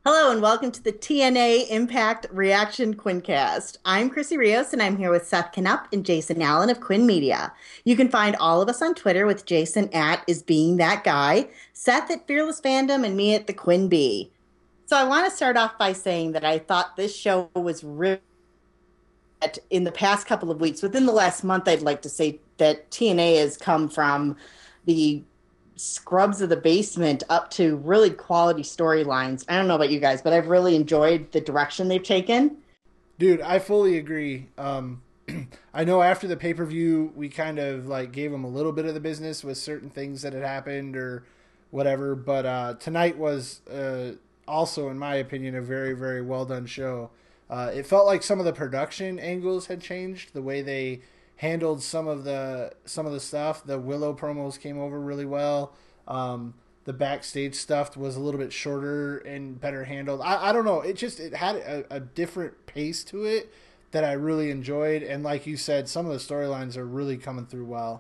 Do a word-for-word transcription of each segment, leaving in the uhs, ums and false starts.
Hello and welcome to the T N A Impact Reaction Quincast. I'm Chrissy Rios and I'm here with Seth Knupp and Jason Allen of Quinn Media. You can find all of us on Twitter with Jason at is being that guy, Seth at Fearless Fandom, and me at the Quinn Bee. So I want to start off by saying that I thought this show was really in the past couple of weeks, within the last month, I'd like to say that T N A has come from the scrubs of the basement up to really quality storylines. I don't know about you guys, but I've really enjoyed the direction they've taken. Dude, I fully agree. Um, I know after the pay per view, we kind of like gave them a little bit of the business with certain things that had happened or whatever. But uh, tonight was uh, also, in my opinion, a very, very well done show. Uh, it felt like some of the production angles had changed. The way they handled some of the some of the stuff. The Willow promos came over really well. Um, the backstage stuff was a little bit shorter and better handled. I, I don't know. It just it had a, a different pace to it that I really enjoyed. And like you said, some of the storylines are really coming through well.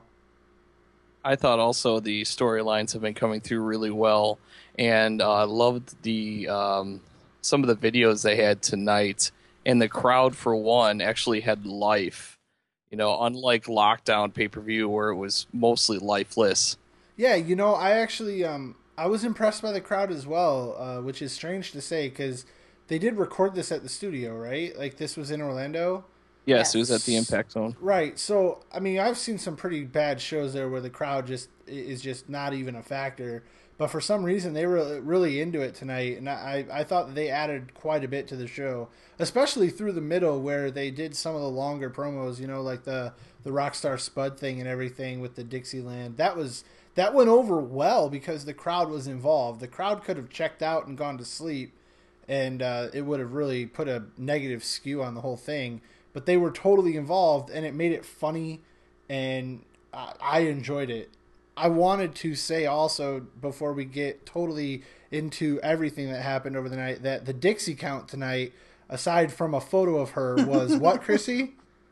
I thought also the storylines have been coming through really well, and uh, loved the um, some of the videos they had tonight. And the crowd, for one, actually had life. You know, unlike Lockdown pay-per-view where it was mostly lifeless. Yeah, you know, I actually um I was impressed by the crowd as well, uh, which is strange to say because they did record this at the studio, right? Like this was in Orlando. Yes, yes, it was at the Impact Zone. Right. So, I mean, I've seen some pretty bad shows there where the crowd just is just not even a factor. But for some reason, they were really into it tonight, and I, I thought that they added quite a bit to the show, especially through the middle where they did some of the longer promos, you know, like the, the Rockstar Spud thing and everything with the Dixieland. That was that went over well because the crowd was involved. The crowd could have checked out and gone to sleep, and uh, it would have really put a negative skew on the whole thing. But they were totally involved, and it made it funny, and I, I enjoyed it. I wanted to say also, before we get totally into everything that happened over the night, that the Dixie count tonight, aside from a photo of her, was what, Chrissy?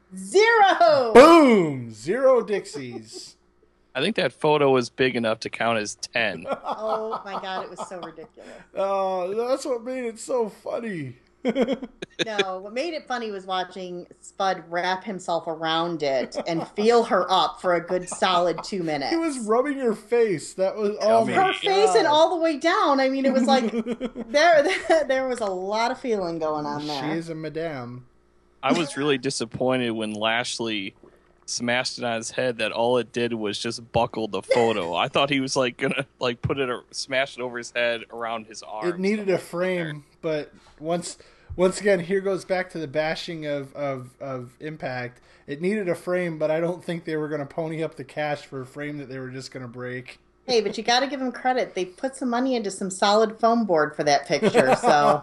Zero! Boom! Zero Dixies. I think that photo was big enough to count as ten. Oh my god, it was so ridiculous. Oh, that's what made it so funny. No, what made it funny was watching Spud wrap himself around it and feel her up for a good solid two minutes. He was rubbing her face. That was oh my her God. face and all the way down. I mean, it was like there, there was a lot of feeling going on there. She is a madame. I was really disappointed when Lashley smashed it on his head that all it did was just buckle the photo. I thought he was like gonna like put it or smash it over his head around his arm. It needed a frame, but once once again here goes back to the bashing of, of, of Impact. It needed a frame, but I don't think they were gonna pony up the cash for a frame that they were just gonna break. Hey, but you gotta give them credit. They put some money into some solid foam board for that picture, so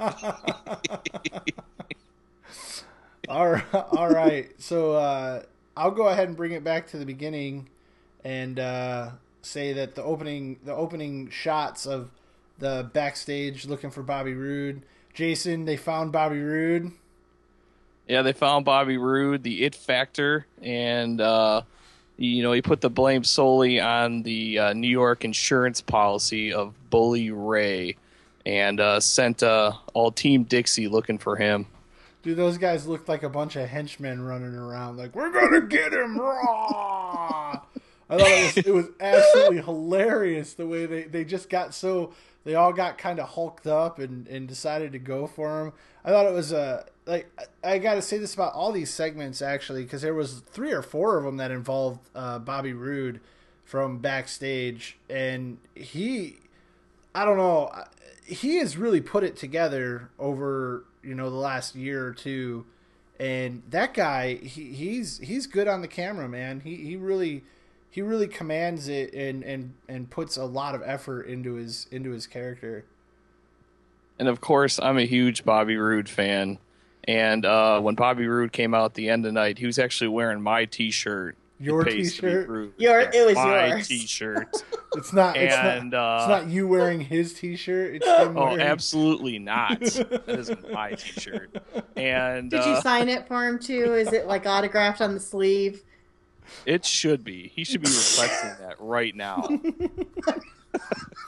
all right, all right. So uh I'll go ahead and bring it back to the beginning and uh, say that the opening the opening shots of the backstage looking for Bobby Roode. Jason, they found Bobby Roode. Yeah, they found Bobby Roode, the it factor, and uh, you know he put the blame solely on the uh, New York insurance policy of Bully Ray, and uh, sent uh, all Team Dixie looking for him. Dude, those guys looked like a bunch of henchmen running around like, we're going to get him raw. I thought it was, it was absolutely hilarious the way they, they just got so, they all got kind of hulked up and, and decided to go for him. I thought it was, a like, I got to say this about all these segments actually, because there was three or four of them that involved uh, Bobby Roode from backstage. And he, I don't know, he has really put it together over, you know, the last year or two, and that guy, he, he's he's good on the camera, man. He he really he really commands it and, and, and puts a lot of effort into his into his character. And of course, I'm a huge Bobby Roode fan. And uh, when Bobby Roode came out at the end of the night, he was actually wearing my T-shirt. Your T-shirt? Your it was my yours. T-shirt. It's not. It's and, not. Uh, it's not you wearing his T-shirt. It's him oh, wearing... absolutely not. That isn't my T-shirt. And did uh, you sign it for him too? Is it like autographed on the sleeve? It should be. He should be requesting that right now.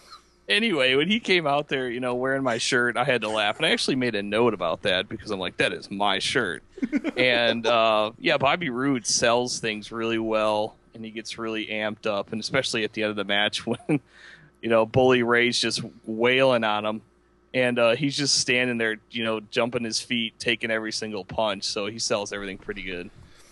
Anyway, when he came out there, you know, wearing my shirt, I had to laugh. And I actually made a note about that because I'm like, that is my shirt. And, uh, yeah, Bobby Roode sells things really well, and he gets really amped up. And especially at the end of the match when, you know, Bully Ray's just wailing on him. And uh, he's just standing there, you know, jumping his feet, taking every single punch. So he sells everything pretty good.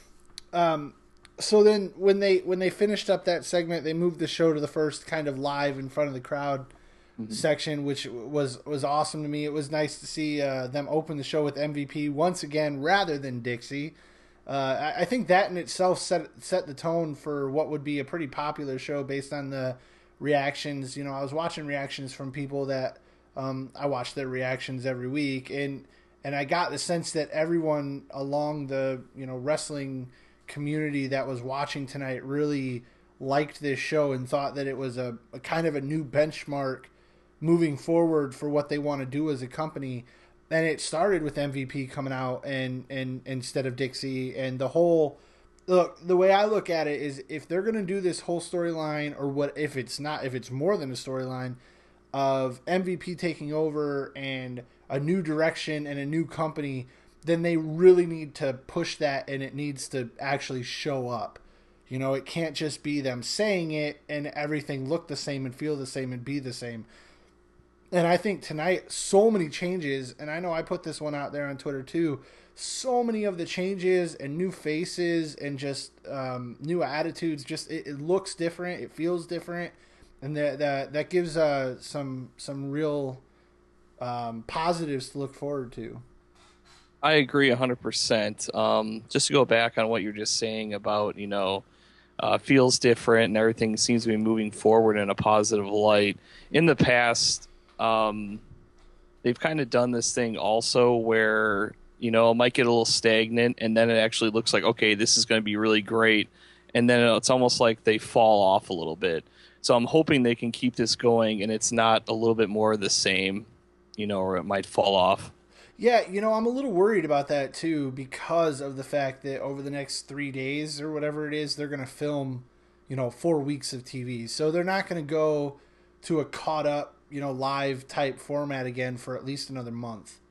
Um, so then when they when they finished up that segment, they moved the show to the first kind of live in front of the crowd mm-hmm. section, which was was awesome to me. It was nice to see uh, them open the show with M V P once again rather than Dixie. Uh, I, I think that in itself set set the tone for what would be a pretty popular show based on the reactions. You know, I was watching reactions from people that um, I watch their reactions every week, and and I got the sense that everyone along the you know wrestling community that was watching tonight really liked this show and thought that it was a, a kind of a new benchmark moving forward for what they want to do as a company. And it started with M V P coming out and, and instead of Dixie, and the whole look, the way I look at it is if they're going to do this whole storyline, or what, if it's not, if it's more than a storyline of M V P taking over and a new direction and a new company, then they really need to push that, and it needs to actually show up. You know, it can't just be them saying it and everything look the same and feel the same and be the same. And I think tonight, so many changes, and I know I put this one out there on Twitter too, so many of the changes and new faces and just um, new attitudes, just it, it looks different, it feels different, and that that, that gives uh, some, some real um, positives to look forward to. I agree one hundred percent. Um, just to go back on what you're just saying about, you know, uh, feels different and everything seems to be moving forward in a positive light. In the past, um, they've kind of done this thing also where, you know, it might get a little stagnant and then it actually looks like, okay, this is going to be really great. And then it's almost like they fall off a little bit. So I'm hoping they can keep this going and it's not a little bit more of the same, you know, or it might fall off. Yeah, you know, I'm a little worried about that too because of the fact that over the next three days or whatever it is, they're going to film, you know, four weeks of T V. So they're not going to go to a caught up, you know, live type format again for at least another month.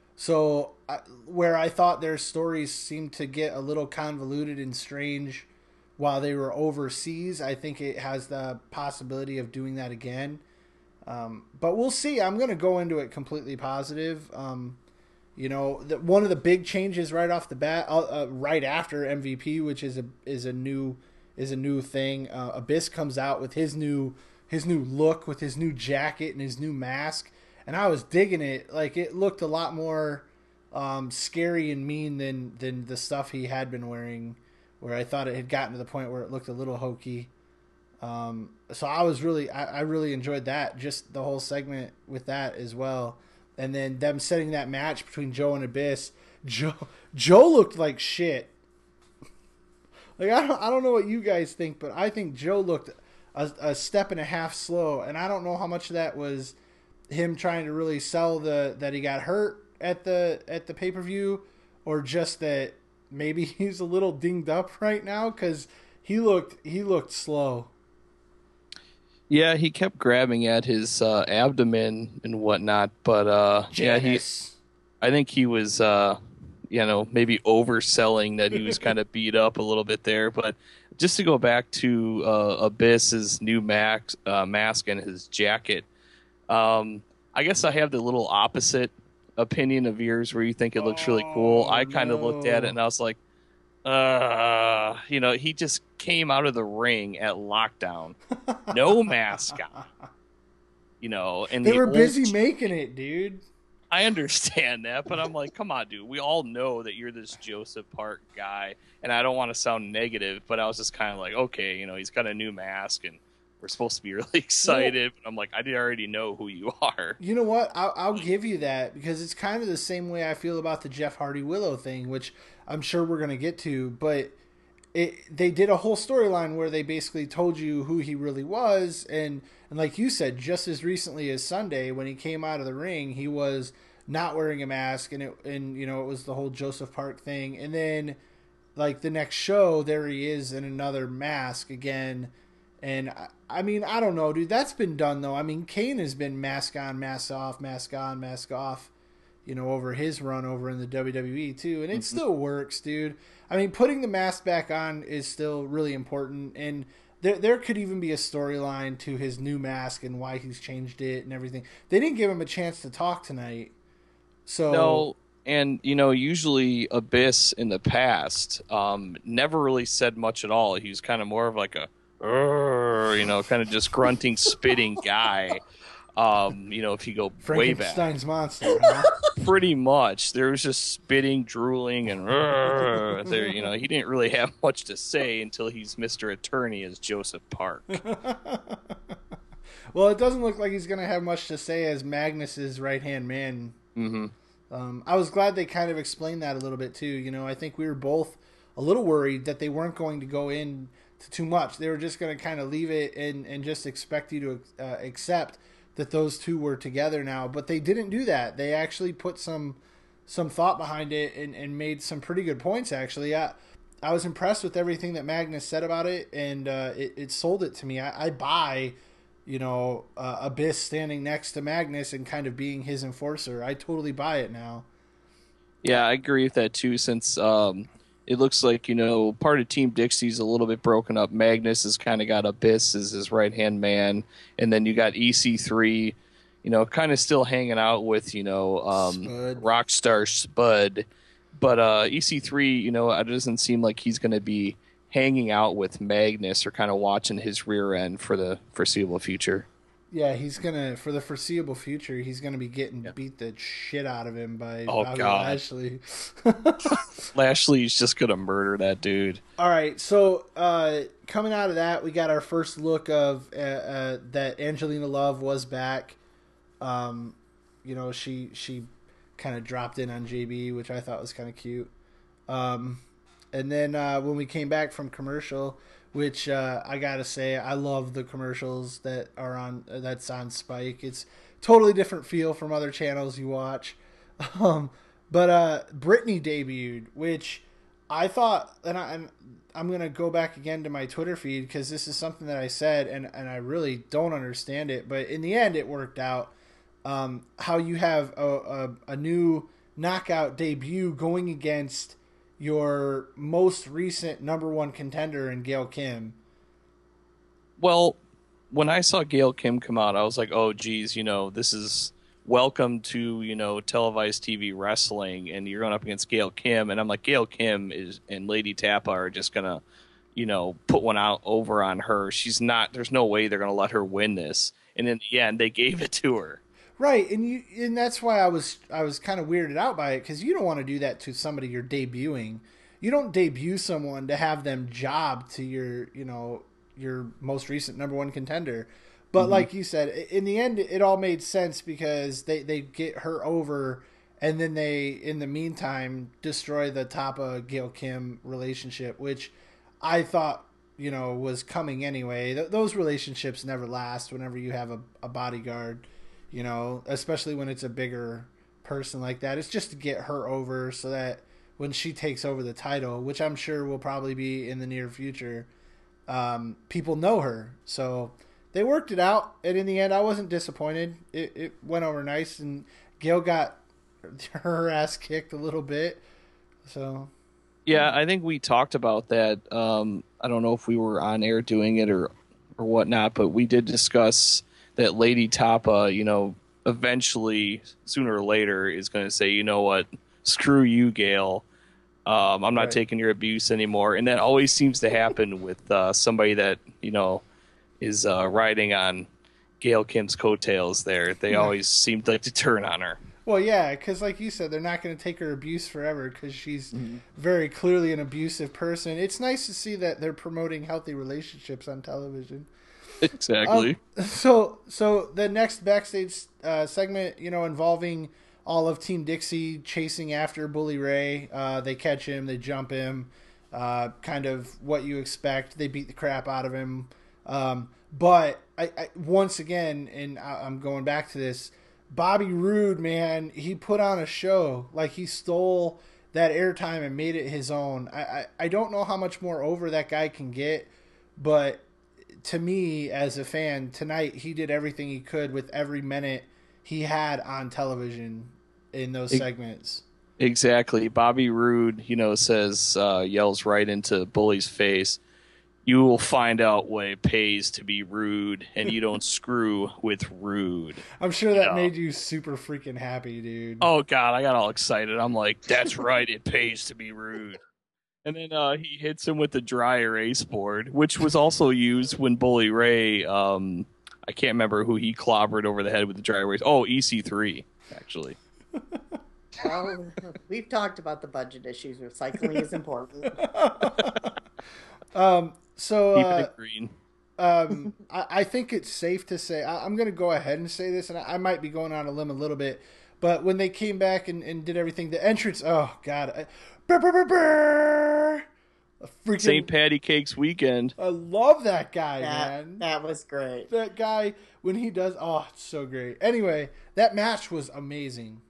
So I, where I thought their stories seemed to get a little convoluted and strange while they were overseas, I think it has the possibility of doing that again. Um, but we'll see. I'm going to go into it completely positive. Um, You know, the, one of the big changes right off the bat, uh, uh, right after M V P, which is a is a new is a new thing. Uh, Abyss comes out with his new his new look, with his new jacket and his new mask, and I was digging it. Like, it looked a lot more um, scary and mean than than the stuff he had been wearing, where I thought it had gotten to the point where it looked a little hokey. Um, so I was really I, I really enjoyed that, just the whole segment with that as well. And then them setting that match between Joe and Abyss. Joe Joe looked like shit. Like, I don't I don't know what you guys think, but I think Joe looked a, a step and a half slow, and I don't know how much of that was him trying to really sell the that he got hurt at the at the pay-per-view, or just that maybe he's a little dinged up right now, because he looked he looked slow. Yeah, he kept grabbing at his uh, abdomen and whatnot, but uh, yeah, he. I think he was, uh, you know, maybe overselling that he was kind of beat up a little bit there. But just to go back to uh, Abyss's new max, uh, mask and his jacket, um, I guess I have the little opposite opinion of yours, where you think it looks really cool. Oh, I kind of no. looked at it and I was like, uh, you know, he just came out of the ring at Lockdown, no mask on, you know, and they the were old... busy making it, dude. I understand that, but I'm like, come on, dude. We all know that you're this Joseph Park guy, and I don't want to sound negative, but I was just kind of like, okay, you know, he's got a new mask, and we're supposed to be really excited. Well, I'm like, I already know who you are. You know what? I'll, I'll give you that, because it's kind of the same way I feel about the Jeff Hardy Willow thing, which I'm sure we're going to get to, but it, they did a whole storyline where they basically told you who he really was, and, and like you said, just as recently as Sunday, when he came out of the ring, he was not wearing a mask, and, it, and you know, it was the whole Joseph Park thing, and then like the next show, there he is in another mask again. And I, I mean, I don't know, dude. That's been done though. I mean, Kane has been mask on, mask off, mask on, mask off, you know, over his run over in the W W E too, and it mm-hmm. still works, dude. I mean, putting the mask back on is still really important, and there there could even be a storyline to his new mask and why he's changed it and everything. They didn't give him a chance to talk tonight, so no. And you know, usually Abyss in the past um, never really said much at all. He was kind of more of like a, you know, kind of just grunting, spitting guy. Um, you know, if you go way back, Frankenstein's monster, huh? Pretty much. There was just spitting, drooling, and there. You know, he didn't really have much to say until he's Mister Attorney as Joseph Park. Well, it doesn't look like he's going to have much to say as Magnus's right hand man. Mm-hmm. Um, I was glad they kind of explained that a little bit too. You know, I think we were both a little worried that they weren't going to go in to too much. They were just going to kind of leave it and, and just expect you to uh, accept that those two were together now. But they didn't do that. They actually put some some thought behind it and, and made some pretty good points, actually. I, I was impressed with everything that Magnus said about it, and uh, it, it sold it to me. I, I buy... you know, uh, Abyss standing next to Magnus and kind of being his enforcer. I totally buy it now. Yeah, I agree with that too, since um, it looks like, you know, part of Team Dixie's a little bit broken up. Magnus has kind of got Abyss as his right-hand man, and then you got E C three, you know, kind of still hanging out with, you know, um, Rockstar Spud. But uh, E C three, you know, it doesn't seem like he's going to be hanging out with Magnus or kind of watching his rear end for the foreseeable future. Yeah, he's gonna for the foreseeable future. He's gonna be getting yeah. beat the shit out of him by oh Bobby god Lashley. Lashley's just gonna murder that dude. All right, so uh, coming out of that, we got our first look of uh, uh, that Angelina Love was back. Um, you know, she she kind of dropped in on J B, which I thought was kind of cute. Um, And then uh, when we came back from commercial, which uh, I gotta say, I love the commercials that are on uh, that's on Spike. It's totally different feel from other channels you watch. Um, but uh, Britney debuted, which I thought, and, I, and I'm gonna go back again to my Twitter feed because this is something that I said, and and I really don't understand it. But in the end, it worked out. Um, how you have a, a, a new knockout debut going against your most recent number one contender in Gail Kim. Well, when I saw Gail Kim come out, I was like, oh, geez, you know, this is welcome to, you know, televised T V wrestling, and you're going up against Gail Kim. And I'm like, Gail Kim is and Lady Tappa are just going to, you know, put one out over on her. She's not, there's no way they're going to let her win this. And in the end, they gave it to her. Right, and you and that's why I was I was kind of weirded out by it, because you don't want to do that to somebody you're debuting. You don't debut someone to have them job to your you know your most recent number one contender. But mm-hmm. like you said, in the end, it all made sense because they, they get her over, and then they in the meantime destroy the Tappa Gail Kim relationship, which I thought you know was coming anyway. Th- those relationships never last whenever you have a, a bodyguard. You know, especially when it's a bigger person like that. It's just to get her over so that when she takes over the title, which I'm sure will probably be in the near future, um, people know her. So they worked it out, and in the end, I wasn't disappointed. It, it went over nice, and Gail got her ass kicked a little bit. So, yeah, I think we talked about that. Um, I don't know if we were on air doing it or or whatnot, but we did discuss that Lady Tappa, you know, eventually, sooner or later, is going to say, you know what, screw you, Gail. Um, I'm not right. taking your abuse anymore. And that always seems to happen with uh, somebody that, you know, is uh, riding on Gail Kim's coattails there. They yeah. always seem like to turn on her. Well, yeah, because like you said, they're not going to take her abuse forever because she's mm-hmm. very clearly an abusive person. It's nice to see that they're promoting healthy relationships on television. Exactly. Um, so, so the next backstage uh, segment, you know, involving all of Team Dixie chasing after Bully Ray. Uh, they catch him, they jump him, uh, kind of what you expect. They beat the crap out of him. Um, but I, I, once again, and I, I'm going back to this, Bobby Roode, man, he put on a show. Like, he stole that airtime and made it his own. I, I, I don't know how much more over that guy can get, but to me as a fan tonight, he did everything he could with every minute he had on television in those segments. Exactly. Bobby Roode, you know, says, uh, yells right into Bully's face, "You will find out what it pays to be rude, and you don't screw with rude." I'm sure that you know? made you super freaking happy, dude. Oh, God, I got all excited. I'm like, that's right, it pays to be rude. And then uh, he hits him with the dry erase board, which was also used when Bully Ray, um, I can't remember who he clobbered over the head with the dry erase. Oh, E C three, actually. Well, we've talked about the budget issues. Recycling is important. um, so Keep uh, it green. um, I, I think it's safe to say, I, I'm going to go ahead and say this, and I, I might be going on a limb a little bit, but when they came back and, and did everything, the entrance, oh, God. I, brr, brr, brr, brr, freaking Saint Patty Cakes weekend. I love that guy, that, man. That was great. That guy, when he does, oh, it's so great. Anyway, that match was amazing.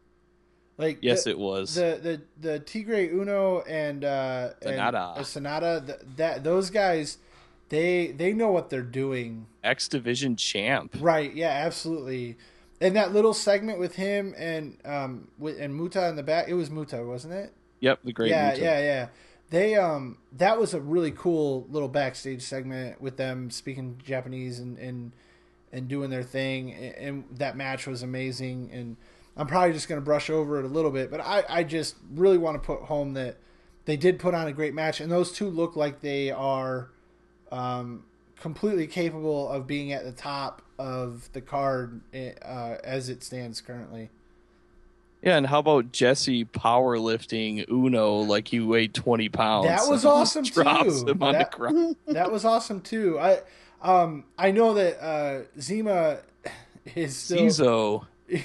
Like yes, the, it was. The the the Tigre Uno and uh, Sonata. and, uh, Sonata. The, that those guys, they they know what they're doing. X Division champ. Right? Yeah, absolutely. And that little segment with him and um with, and Muta in the back. It was Muta, wasn't it? Yep, the great. Yeah, Muta. yeah, yeah. They um that was a really cool little backstage segment with them speaking Japanese and and, and doing their thing. And, and that match was amazing. And I'm probably just going to brush over it a little bit, but I, I just really want to put home that they did put on a great match, and those two look like they are um, completely capable of being at the top of the card uh, as it stands currently. Yeah, and how about Jesse powerlifting Uno like he weighed twenty pounds? That was awesome too. Drops him on that, the ground. That was awesome too. I um I know that uh, Zima is still... Zizo.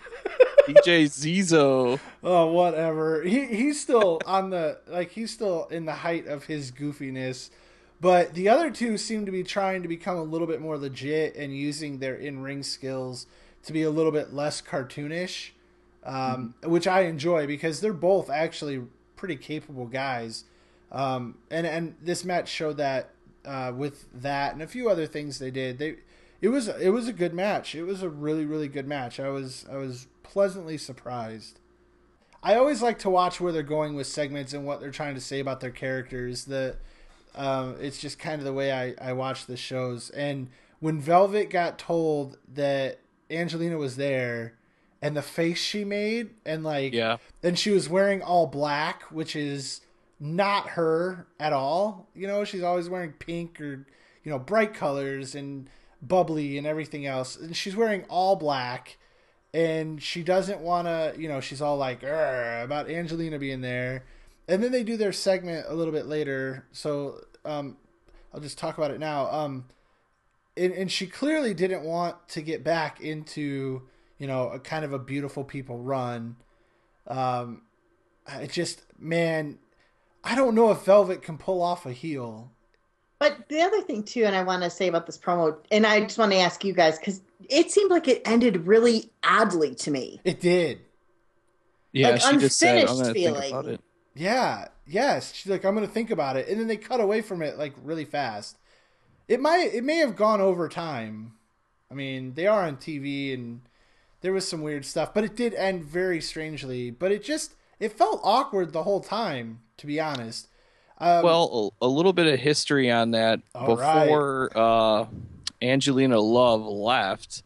D J Zizo. Oh, whatever. He he's still on the like he's still in the height of his goofiness, but the other two seem to be trying to become a little bit more legit and using their in-ring skills to be a little bit less cartoonish, um, mm-hmm. which I enjoy because they're both actually pretty capable guys. Um, and and this match showed that uh, with that and a few other things they did. They it was it was a good match. It was a really really good match. I was I was pleasantly surprised. I always like to watch where they're going with segments and what they're trying to say about their characters. The um, it's just kind of the way I, I watch the shows. And when Velvet got told that Angelina was there and the face she made and like yeah. and she was wearing all black, which is not her at all. You know, she's always wearing pink or, you know, bright colors and bubbly and everything else. And she's wearing all black. And she doesn't want to, you know, she's all like, about Angelina being there. And then they do their segment a little bit later. So um, I'll just talk about it now. Um, and, and she clearly didn't want to get back into, you know, a kind of a beautiful people run. Um, it just, man, I don't know if Velvet can pull off a heel. But the other thing, too, and I want to say about this promo, and I just want to ask you guys, because it seemed like it ended really oddly to me. It did. Yeah, like, she just said, I'm unfinished going to think feeling. about it. Yeah, yes. She's like, I'm going to think about it. And then they cut away from it, like, really fast. It might, it may have gone over time. I mean, they are on T V, and there was some weird stuff. But it did end very strangely. But it just, it felt awkward the whole time, to be honest. Um, well, a, a little bit of history on that. Before right. uh, Angelina Love left,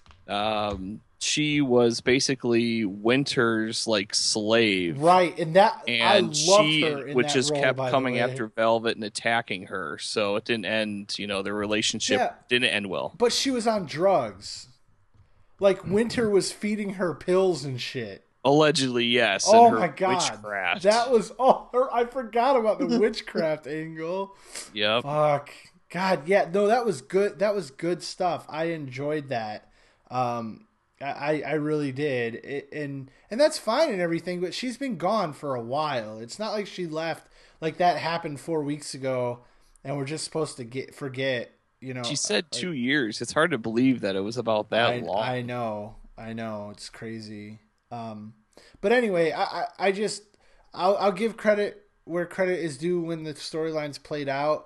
um, she was basically Winter's like slave, right? And that and I loved she her in would that just role, kept by coming the way. after Velvet and attacking her. So it didn't end. You know, their relationship Yeah. didn't end well. But she was on drugs. Like Winter was feeding her pills and shit. Allegedly, yes. Oh and her my god, witchcraft. that was oh, her, I forgot about the witchcraft angle. Yep. Fuck, God, yeah, no, that was good. That was good stuff. I enjoyed that. Um, I I really did, it, and and that's fine and everything. But she's been gone for a while. It's not like she left like that happened four weeks ago, and we're just supposed to get forget. You know, She said like, two years. It's hard to believe that it was about that I, long. I know, I know, it's crazy. Um, but anyway, I, I, I just, I'll, I'll give credit where credit is due when the storyline's played out.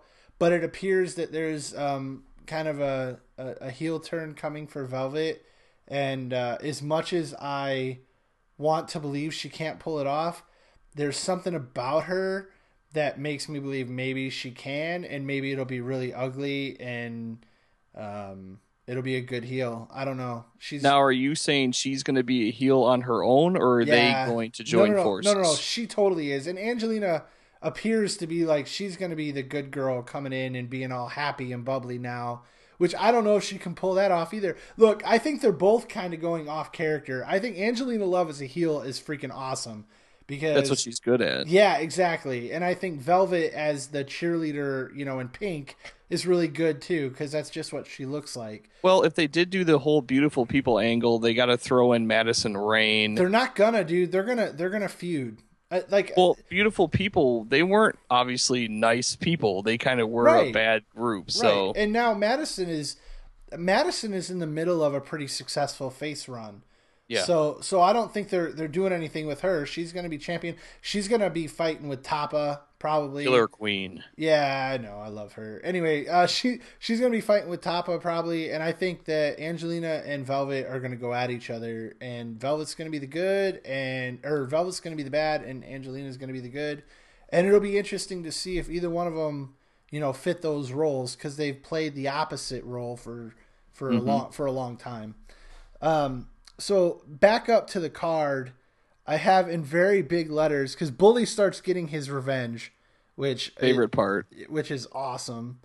but it appears that there's um, kind of a, a, a heel turn coming for Velvet. And uh, as much as I want to believe she can't pull it off, there's something about her that makes me believe maybe she can, and maybe it'll be really ugly and um, it'll be a good heel. I don't know. She's now. Are you saying she's going to be a heel on her own, or are yeah. they going to join no, no, no. forces? No, no, no. She totally is. And Angelina appears to be like she's going to be the good girl coming in and being all happy and bubbly now, which I don't know if she can pull that off either. Look, I think they're both kind of going off character. I think Angelina Love as a heel is freaking awesome. Because that's what she's good at. Yeah, exactly. And I think Velvet as the cheerleader, you know, in pink is really good too, because that's just what she looks like. Well, if they did do the whole beautiful people angle, they got to throw in Madison Rain. They're not gonna, dude. They're gonna they're gonna feud. Like, well, beautiful people, they weren't obviously nice people. They kind of were right, a bad group. So right. And now Madison is Madison is in the middle of a pretty successful face run. Yeah. So so I don't think they're they're doing anything with her. She's going to be champion. She's going to be fighting with Tapa probably. Killer Queen. Yeah, I know. I love her. Anyway, uh, she she's going to be fighting with Tapa probably, and I think that Angelina and Velvet are going to go at each other, and Velvet's going to be the good, and or Velvet's going to be the bad, and Angelina's going to be the good, and it'll be interesting to see if either one of them, you know, fit those roles because they've played the opposite role for for mm-hmm. a long for a long time. Um. So back up to the card, I have in very big letters because Bully starts getting his revenge, which favorite it, part, which is awesome.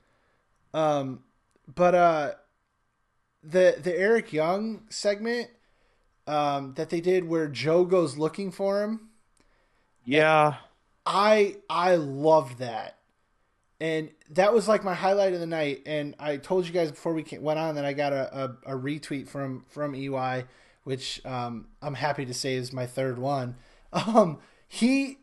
Um, but uh, the the Eric Young segment um, that they did where Joe goes looking for him, yeah, I I loved that, and that was like my highlight of the night. And I told you guys before we went on that I got a, a, a retweet from from E Y. Which um, I'm happy to say is my third one. Um, he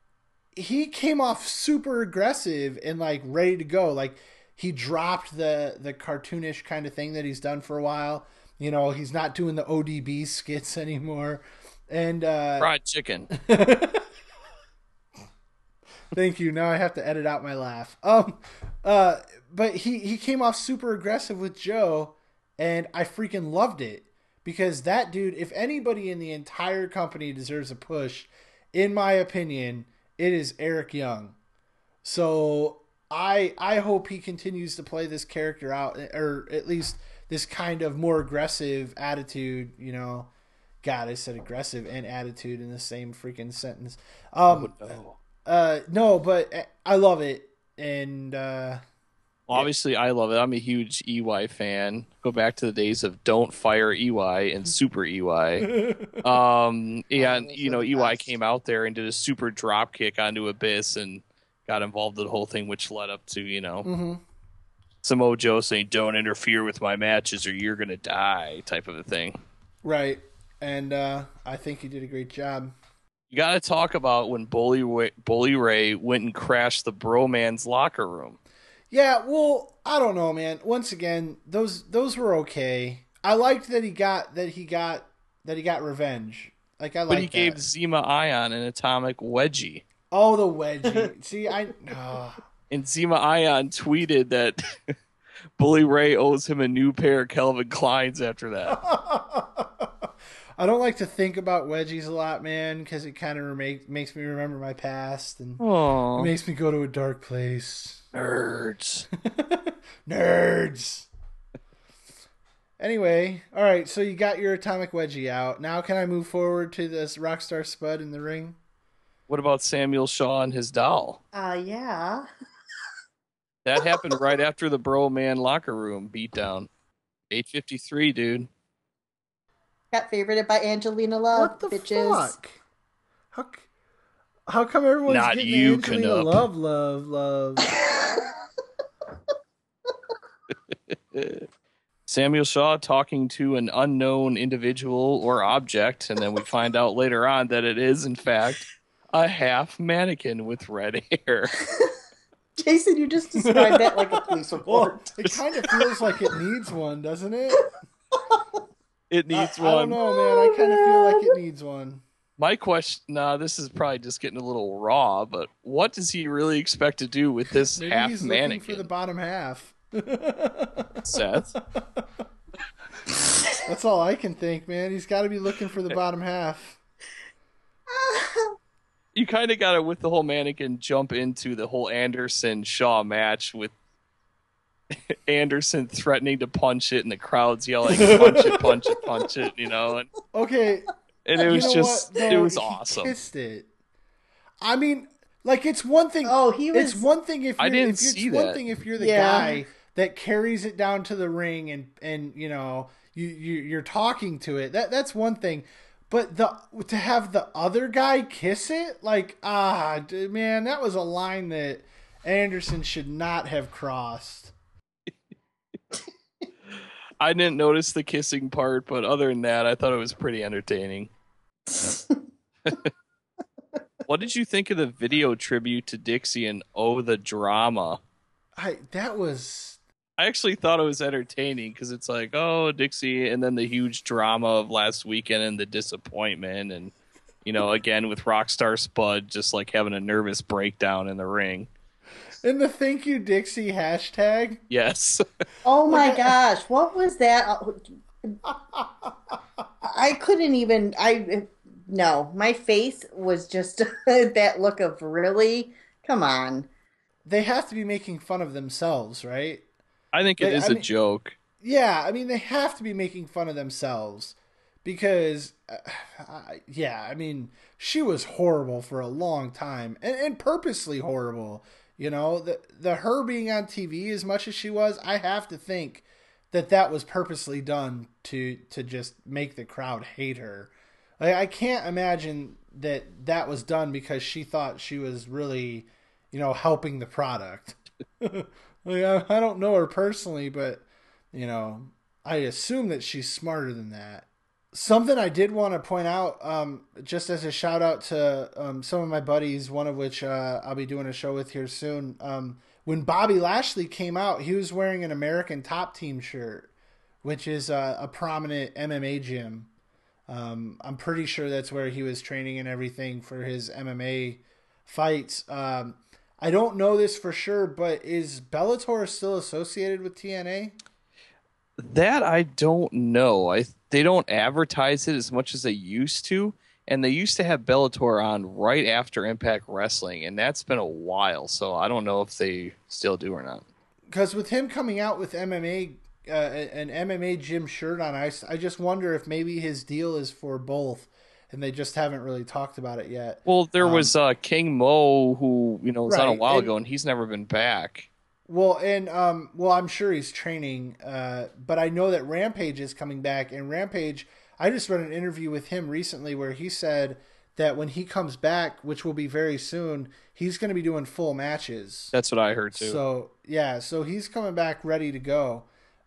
he came off super aggressive and like ready to go. Like he dropped the the cartoonish kind of thing that he's done for a while. You know, he's not doing the O D B skits anymore. And uh, fried chicken. Thank you. Now I have to edit out my laugh. Um, uh, but he he came off super aggressive with Joe, and I freaking loved it. Because that dude, if anybody in the entire company deserves a push, in my opinion, it is Eric Young. So I I hope he continues to play this character out, or at least this kind of more aggressive attitude. You know, God, I said aggressive and attitude in the same freaking sentence. Um, oh, no. Uh, no, but I love it, and uh, obviously, I love it. I'm a huge E Y fan. Go back to the days of Don't Fire E Y and Super E Y. Um, and, you know, E Y came out there and did a super drop kick onto Abyss and got involved in the whole thing, which led up to, you know, mm-hmm. Samoa Joe saying, don't interfere with my matches or you're going to die type of a thing. Right. And uh, I think he did a great job. You got to talk about when Bully Ray, Bully Ray went and crashed the Broman's locker room. Yeah, well, I don't know, man. Once again, those those were okay. I liked that he got that he got that he got revenge. Like I like. But he that. gave Zima Ion an atomic wedgie. Oh, the wedgie. See, I. Oh. And Zima Ion tweeted that Bully Ray owes him a new pair of Calvin Kleins after that. I don't like to think about wedgies a lot, man, because it kind of make, makes me remember my past and Aww. It makes me go to a dark place. Nerds. Nerds. Anyway, all right, so you got your atomic wedgie out. Now can I move forward to this Rockstar Spud in the ring? What about Samuel Shaw and his doll? Uh, yeah. That happened right after the Bro Man locker room beatdown. eight fifty-three, dude. Got favorited by Angelina Love. What the bitches. fuck? How, how come everyone's Not getting you, Angelina Canup. Love, love, love? Samuel Shaw talking to an unknown individual or object, and then we find out later on that it is, in fact, a half mannequin with red hair. Jason, you just described that like a police report. Well, it kind of feels like it needs one, doesn't it? It needs I, one. I don't know, man. I kind of feel like it needs one. My question, nah, this is probably just getting a little raw, but what does he really expect to do with this Maybe half he's looking for the mannequin, bottom half. Seth? That's all I can think, man. He's got to be looking for the bottom half. You kind of got to, with the whole mannequin, jump into the whole Anderson Shaw match with Anderson threatening to punch it and the crowd's yelling, punch it, punch it, punch it, you know? And, Okay. and it You was know just, what, though? it was He awesome. kissed it. I mean, like it's one thing. Oh, he was. It's one thing if you're, I didn't if you're, see it's one that. thing if you're the Yeah. guy that carries it down to the ring and and you know you, you you're talking to it. That that's one thing. But the to have the other guy kiss it, like ah d- man, that was a line that Anderson should not have crossed. I didn't notice the kissing part, but other than that, I thought it was pretty entertaining. What did you think of the video tribute to Dixie and Oh the Drama? I that was I actually thought it was entertaining because it's like, oh, Dixie, and then the huge drama of last weekend and the disappointment, and you know, again with Rockstar Spud just like having a nervous breakdown in the ring. and the thank you Dixie hashtag. Yes. Oh my gosh, what was that? I couldn't even. I no, my face was just that look of really. Come on. They have to be making fun of themselves, right? I think it Like, is I a mean- joke. Yeah, I mean they have to be making fun of themselves because, uh, I, yeah, I mean she was horrible for a long time and, and purposely horrible. You know, the the her being on T V as much as she was, I have to think that that was purposely done to to just make the crowd hate her. Like, I can't imagine that that was done because she thought she was really, you know, helping the product. Like, I, I don't know her personally, but you know, I assume that she's smarter than that. Something I did want to point out, um, just as a shout out to um, some of my buddies, one of which uh, I'll be doing a show with here soon. Um, when Bobby Lashley came out, he was wearing an American Top Team shirt, which is uh, a prominent M M A gym. Um, I'm pretty sure that's where he was training and everything for his M M A fights. Um, I don't know this for sure, but is Bellator still associated with T N A? That I don't know. I they don't advertise it as much as they used to, and they used to have Bellator on right after Impact Wrestling, and that's been a while. So I don't know if they still do or not. Because with him coming out with M M A, uh, an M M A gym shirt on, I, I just wonder if maybe his deal is for both, and they just haven't really talked about it yet. Well, there Um, was uh, King Mo, who you know was on a Right, while and- ago, and he's never been back. Well, and um, well, I'm sure he's training, uh, but I know that Rampage is coming back, and Rampage, I just read an interview with him recently where he said that when he comes back, which will be very soon, he's going to be doing full matches. That's what I heard too. So yeah, so he's coming back ready to go.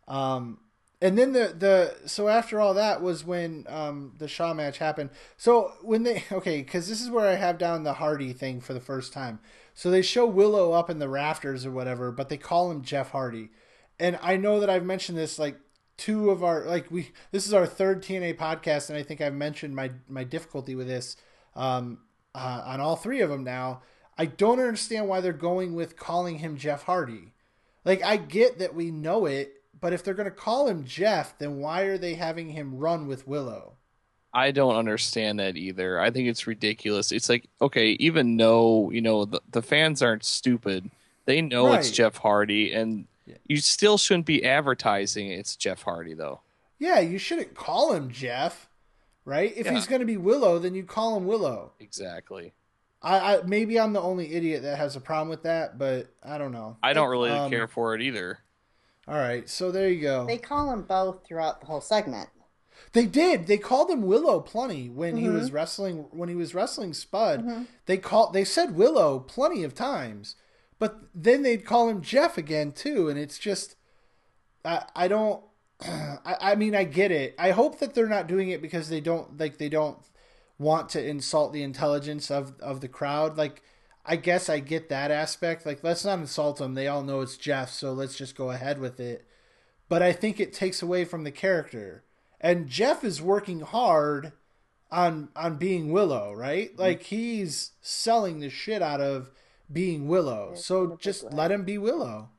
Um, and then the the so after all that was when um, the Shaw match happened. So when they okay, because this is where I have down the Hardy thing for the first time. So they show Willow up in the rafters or whatever, but they call him Jeff Hardy. And I know that I've mentioned this like two of our like we this is our third T N A podcast, and I think I've mentioned my my difficulty with this um, uh, on all three of them now. I don't understand why they're going with calling him Jeff Hardy. Like, I get that we know it, but if they're going to call him Jeff, then why are they having him run with Willow? I don't understand that either. I think it's ridiculous. It's like, okay, even though, you know, the, the fans aren't stupid, they know it's Right. Jeff Hardy, and you still shouldn't be advertising it's Jeff Hardy, though. Yeah, you shouldn't call him Jeff, right? If Yeah. he's going to be Willow, then you call him Willow. Exactly. I, I maybe I'm the only idiot that has a problem with that, but I don't know. I don't really Um, care for it either. All right, so there you go. They call him both throughout the whole segment. They did. They called him Willow plenty when he Mm-hmm. was wrestling. When he was wrestling Spud, they called. They said Willow plenty of times, but then they'd call him Jeff again too. And it's just, I, I don't. I, I mean, I get it. I hope that they're not doing it because they don't like they don't want to insult the intelligence of of the crowd. Like, I guess I get that aspect. Like, let's not insult them. They all know it's Jeff, so let's just go ahead with it. But I think it takes away from the character. And Jeff is working hard on on being Willow, right? Like he's selling the shit out of being Willow. So just let him be Willow.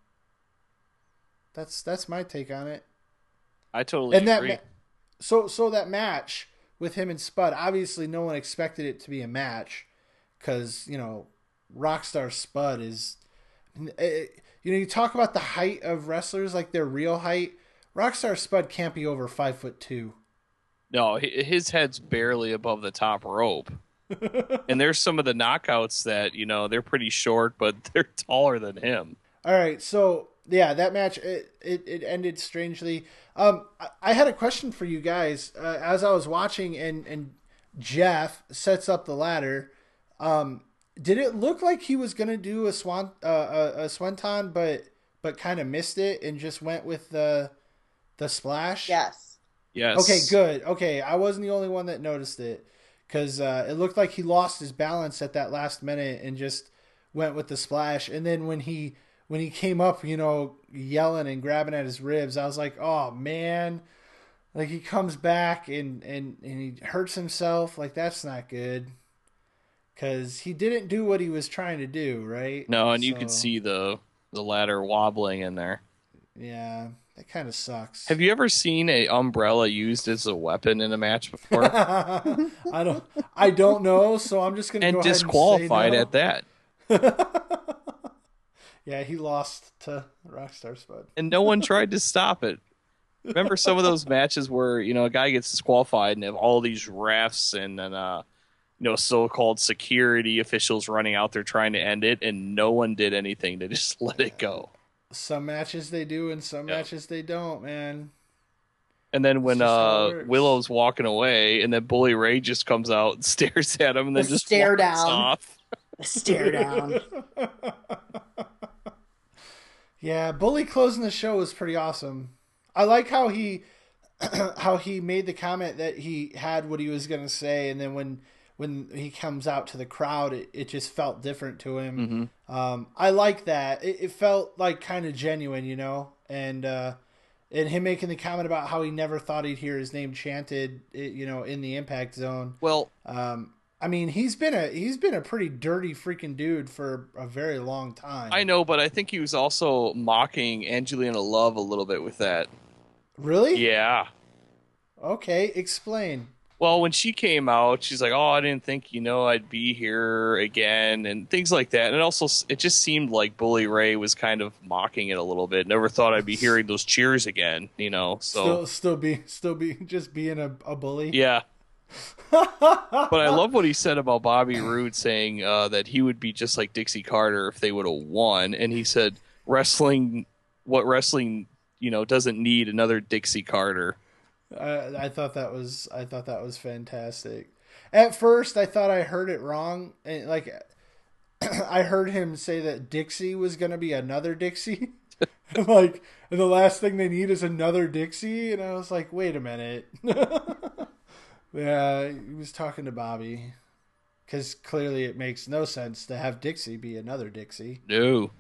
That's that's my take on it. I totally and agree. That, so so that match with him and Spud, obviously no one expected it to be a match because, you know, Rockstar Spud is, you know, you talk about the height of wrestlers, like their real height. Rockstar Spud can't be over five foot two. No, his head's barely above the top rope. And there's some of the knockouts that, you know, they're pretty short, but they're taller than him. All right, so yeah, that match it it, it ended strangely. Um, I, I had a question for you guys uh, as I was watching, and and Jeff sets up the ladder. Um, did it look like he was gonna do a swan uh, a, a swanton, but but kind of missed it and just went with the the splash? Yes. Yes. Okay, good. Okay, I wasn't the only one that noticed it because uh, it looked like he lost his balance at that last minute and just went with the splash. And then when he when he came up, you know, yelling and grabbing at his ribs, I was like, oh man, like he comes back and and, and he hurts himself. Like that's not good because he didn't do what he was trying to do, right? No, and you So, could see the the ladder wobbling in there. Yeah. That kind of sucks. Have you ever seen a umbrella used as a weapon in a match before? I don't. I don't know. So I'm just gonna and go disqualified ahead and say no. at that. Yeah, he lost to Rockstar Spud, and no one tried to stop it. Remember some of those matches where, you know, a guy gets disqualified and have all these refs and then uh, you know, so-called security officials running out there trying to end it, and no one did anything. They just let it go. Some matches they do, and some Yeah. matches they don't, man. And then when just how it uh, works. Willow's walking away, and then Bully Ray just comes out and stares at him, and then The just stare walks down. off. Stare down. Yeah, Bully closing the show was pretty awesome. I like how he how he made the comment that he had what he was going to say, and then when when he comes out to the crowd, it, it just felt different to him. Mm-hmm. Um, I like that. It, it felt like kind of genuine, you know, and uh, and him making the comment about how he never thought he'd hear his name chanted, you know, in the Impact Zone. Well, Um, I mean, he's been a he's been a pretty dirty freaking dude for a very long time. I know, but I think he was also mocking Angelina Love a little bit with that. Really? Yeah. Okay, explain. Well, when she came out, she's like, "Oh, I didn't think, you know, I'd be here again," and things like that. And it also, it just seemed like Bully Ray was kind of mocking it a little bit. Never thought I'd be hearing those cheers again, you know. So Still, still be, still be, just being a, a bully. yeah. But I love what he said about Bobby Roode, saying uh, that he would be just like Dixie Carter if they would have won. And he said, "Wrestling, what wrestling, you know, doesn't need another Dixie Carter." I, I thought that was, I thought that was fantastic. At first, I thought I heard it wrong, and like, I heard him say that Dixie was going to be another Dixie. Like, and the last thing they need is another Dixie, and I was like, wait a minute. Yeah, he was talking to Bobby, because clearly it makes no sense to have Dixie be another Dixie. No.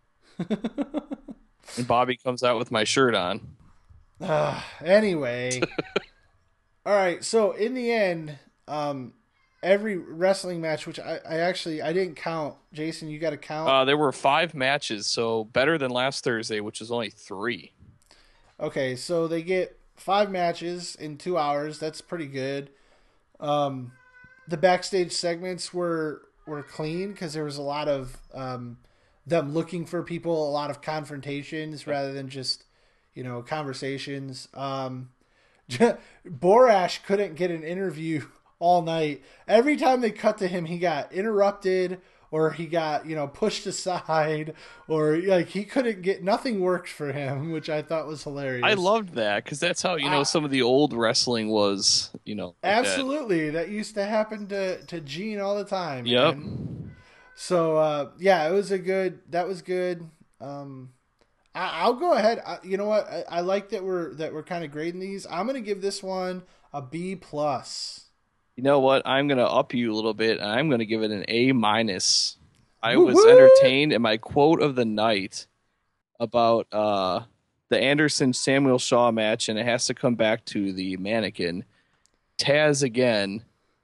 And Bobby comes out with my shirt on. Uh, anyway, all right. So in the end, um, every wrestling match, which I, I actually I didn't count. Jason, you got to count. Uh, there were five matches, so better than last Thursday, which was only three. Okay, so they get five matches in two hours. That's pretty good. Um, the backstage segments were were clean because there was a lot of um, them looking for people, a lot of confrontations rather than just, you know, conversations. Um, Borash couldn't get an interview all night. Every time they cut to him, he got interrupted or he got, you know, pushed aside, or like he couldn't get, nothing worked for him, which I thought was hilarious. I loved that because that's how, you know, Ah. some of the old wrestling was, you know. Like that. Absolutely. That. used to happen to, to Gene all the time. Yep. Man. So, uh, yeah, it was a good, that was good. Um, I, I'll go ahead. I, you know what? I, I like that we're, that we're kind of grading these. I'm going to give this one a B plus. You know what? I'm going to up you a little bit, and I'm going to give it an A minus. I Woo-woo! was entertained, and my quote of the night about uh, the Anderson Samuel Shaw match, and it has to come back to the mannequin. Taz again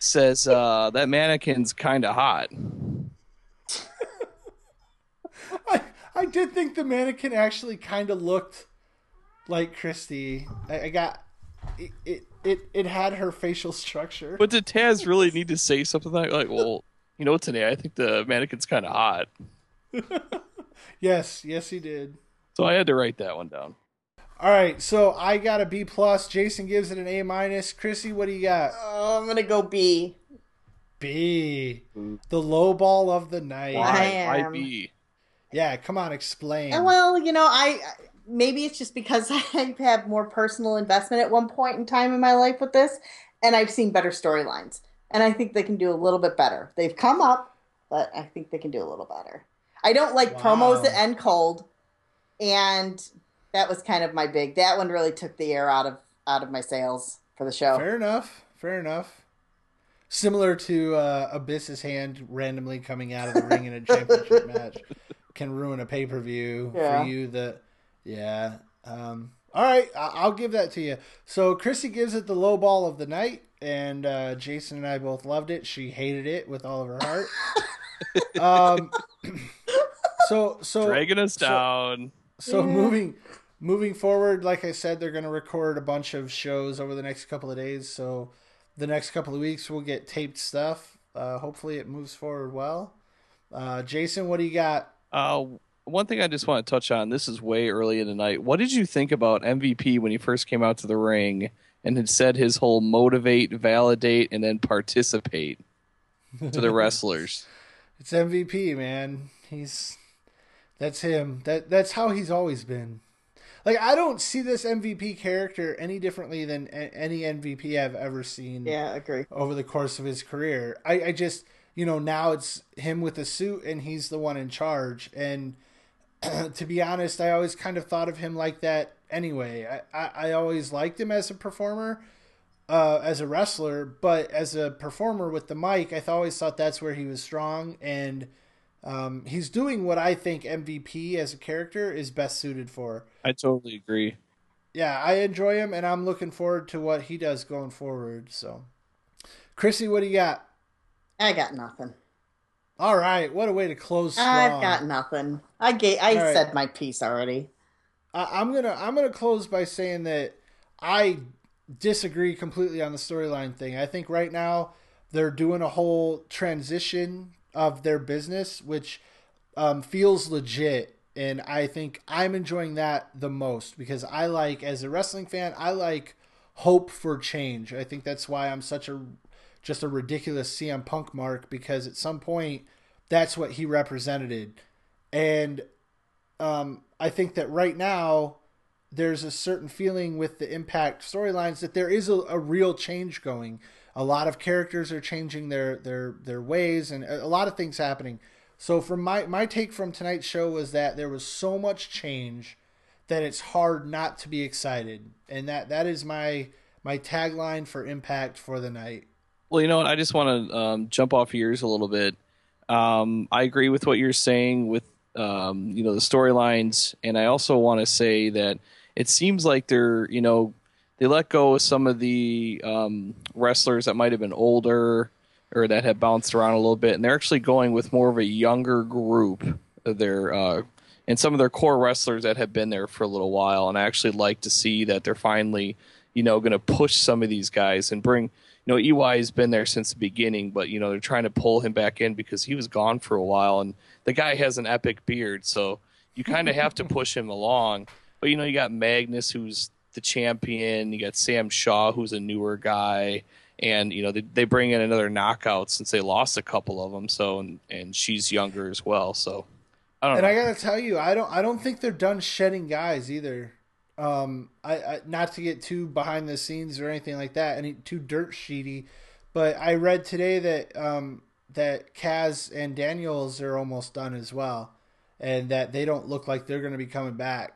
says uh, that mannequin's kind of hot. I I did think the mannequin actually kind of looked like Christy. I, I got it, it. It it had her facial structure. But did Taz really need to say something like, like well, you know, today I think the mannequin's kind of hot. Yes, yes, he did. So I had to write that one down. All right, so I got a B plus. Jason gives it an A minus. Chrissy, what do you got? Oh, I'm gonna go B. B. The low ball of the night. Why? I Why am. B? Yeah, come on, explain. And well, you know, I maybe it's just because I have more personal investment at one point in time in my life with this, and I've seen better storylines, and I think they can do a little bit better. They've come up, but I think they can do a little better. I don't like Wow. promos that end cold, and that was kind of my big. That one really took the air out of out of my sails for the show. Fair enough. Fair enough. Similar to uh, Abyss's hand randomly coming out of the ring in a championship match can ruin a pay per view Yeah. for you. That yeah. Um, all right, I- I'll give that to you. So Chrissy gives it the low ball of the night, and uh, Jason and I both loved it. She hated it with all of her heart. um, so so Dragging us so- down. So Yeah. moving moving forward, like I said, they're going to record a bunch of shows over the next couple of days. So the next couple of weeks we'll get taped stuff. Uh, hopefully it moves forward well. Uh, Jason, what do you got? Uh, one thing I just want to touch on. This is way early in the night. What did you think about M V P when he first came out to the ring and had said his whole motivate, validate, and then participate to the wrestlers? It's M V P, man. He's that's him. That that's how he's always been. Like I don't see this M V P character any differently than a- any M V P I've ever seen. Yeah, I agree. Over the course of his career. I, I just, you know, now it's him with a suit and he's the one in charge. And to be honest, I always kind of thought of him like that anyway. I, I, I always liked him as a performer, uh, as a wrestler, but as a performer with the mic, I always thought that's where he was strong. And um, he's doing what I think M V P as a character is best suited for. I totally agree. Yeah, I enjoy him, and I'm looking forward to what he does going forward. So, Chrissy, what do you got? I got nothing. All right, what a way to close strong. I've got nothing. I gave, I All right. said my piece already. I, I'm gonna I'm gonna close by saying that I disagree completely on the storyline thing. I think right now they're doing a whole transition of their business, which um, feels legit. And I think I'm enjoying that the most because I like, as a wrestling fan, I like hope for change. I think that's why I'm such a, just a ridiculous C M Punk mark, because at some point that's what he represented. And um, I think that right now there's a certain feeling with the Impact storylines that there is a, a real change going. A lot of characters are changing their, their, their ways and a lot of things happening. So from my, my take from tonight's show was that there was so much change that it's hard not to be excited. And that, that is my, my tagline for Impact for the night. Well, you know what? I just want to um, jump off yours a little bit. Um, I agree with what you're saying with, um, you know, the storylines. And I also want to say that it seems like they're, you know, they let go of some of the um, wrestlers that might have been older or that have bounced around a little bit, and they're actually going with more of a younger group of their uh, and some of their core wrestlers that have been there for a little while. And I actually like to see that they're finally, you know, going to push some of these guys and bring, you know, E Y has been there since the beginning, but you know they're trying to pull him back in because he was gone for a while, and the guy has an epic beard, so you kind of have to push him along. But you know, you got Magnus, who's the champion. You got Sam Shaw, who's a newer guy. And, you know, they, they bring in another knockout since they lost a couple of them. So, and, and she's younger as well. So, I don't and know. I gotta tell you, I don't, I don't think they're done shedding guys either. Um, I, I not to get too behind the scenes or anything like that, any too dirt sheety, but I read today that um, that Kaz and Daniels are almost done as well, and that they don't look like they're going to be coming back.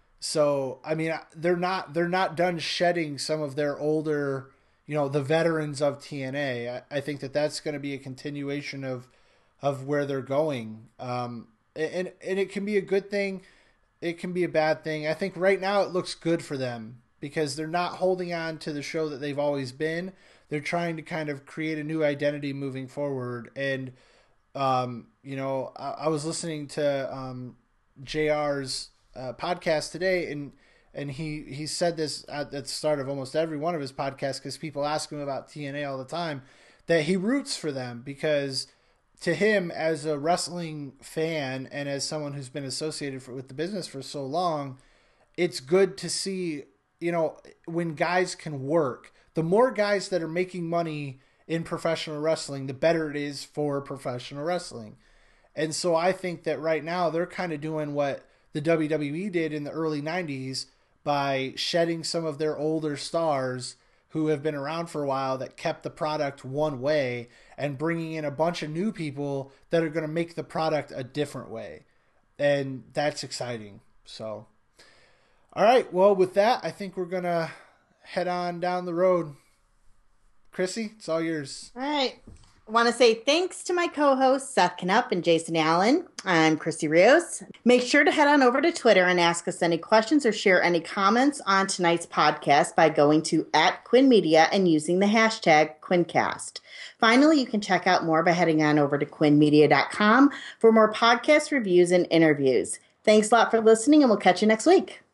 So, I mean, they're not they're not done shedding some of their older, you know, the veterans of T N A. I, I think that that's going to be a continuation of of where they're going. Um, and and it can be a good thing. It can be a bad thing. I think right now it looks good for them because they're not holding on to the show that they've always been. they're trying to kind of create a new identity moving forward. And, um, you know, I, I was listening to um, J R's uh, podcast today, and and he, he said this at, at the start of almost every one of his podcasts, because people ask him about T N A all the time, that he roots for them because to him, as a wrestling fan and as someone who's been associated for, with the business for so long, it's good to see, you know, when guys can work. The more guys that are making money in professional wrestling, the better it is for professional wrestling. And so I think that right now they're kind of doing what the W W E did in the early nineties by shedding some of their older stars who have been around for a while that kept the product one way and bringing in a bunch of new people that are going to make the product a different way. And that's exciting. So, all right. Well, with that, I think we're going to head on down the road. Chrissy, it's all yours. All right. I want to say thanks to my co-hosts, Seth Knupp and Jason Allen. I'm Chrissy Rios. Make sure to head on over to Twitter and ask us any questions or share any comments on tonight's podcast by going to at Quinn Media and using the hashtag QuinnCast. Finally, you can check out more by heading on over to quinn media dot com for more podcast reviews and interviews. Thanks a lot for listening, and we'll catch you next week.